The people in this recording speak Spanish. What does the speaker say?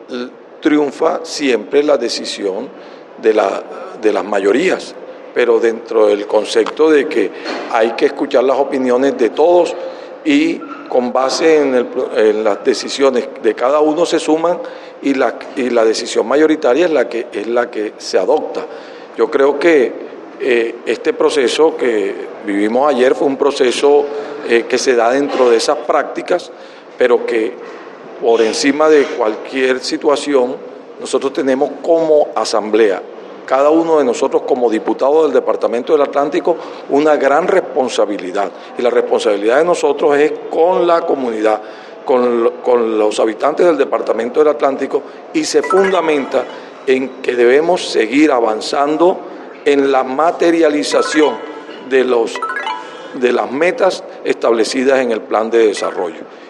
triunfa siempre la decisión de las mayorías, pero dentro del concepto de que hay que escuchar las opiniones de todos y con base en las decisiones de cada uno se suman y la decisión mayoritaria es la que se adopta. Yo creo que este proceso que vivimos ayer fue un proceso que se da dentro de esas prácticas, pero que por encima de cualquier situación nosotros tenemos como asamblea, cada uno de nosotros como diputados del Departamento del Atlántico, una gran responsabilidad. Y la responsabilidad de nosotros es con la comunidad, con los habitantes del Departamento del Atlántico, y se fundamenta en que debemos seguir avanzando en la materialización de las metas establecidas en el plan de desarrollo.